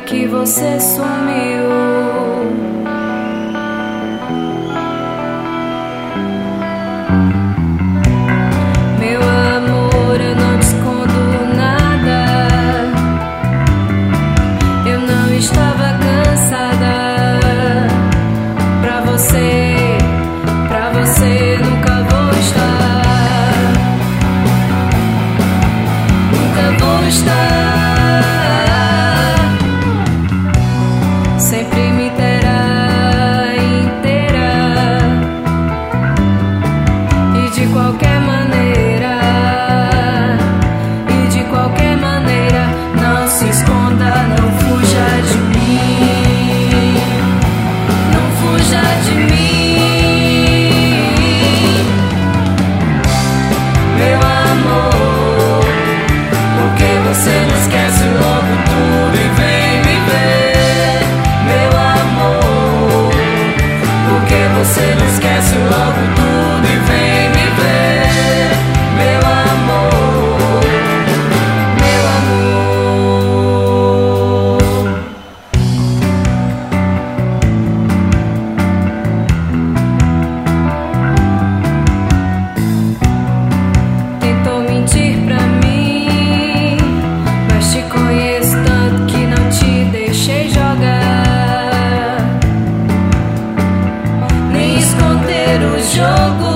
que você sumiu. Meu amor, eu não te escondo nada. Eu não estava cansada. Pra você nunca vou estar. Nunca vou estar. Sempre me terá inteira. E de qualquer maneira, não se esconda, não fuja de mim. Não fuja de mim, meu amor. Porque você não esquece logo tudo e vem me ver, meu amor. Porque você não esquece logo tudo e vem me ver, meu amor, meu amor. Tentou mentir pra mim, mas te conheço tanto que não te deixei jogar, nem esconder o jogo.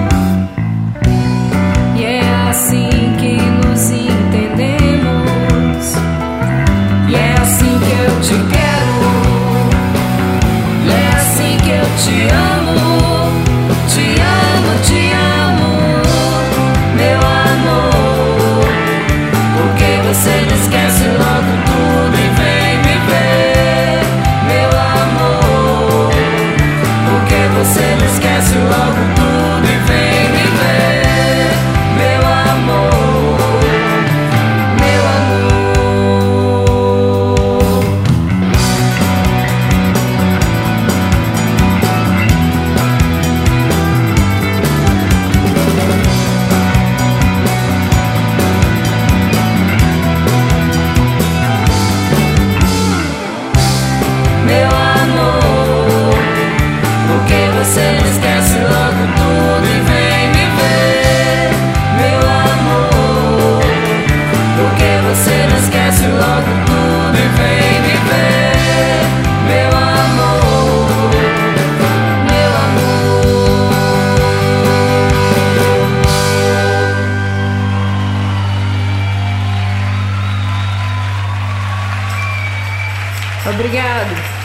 E é assim que nos entendemos. E é assim que eu te quero. E é assim que eu te amo. Te amo, te amo, meu amor. Porque você não esquece logo tudo e vem me ver, meu amor. Porque você não esquece logo tudo e vem me ver, meu amor, meu amor. Meu amor, porque você não esquece logo tudo e vem me ver, meu amor. Porque você não esquece logo tudo e vem me ver, meu amor, meu amor. Obrigado.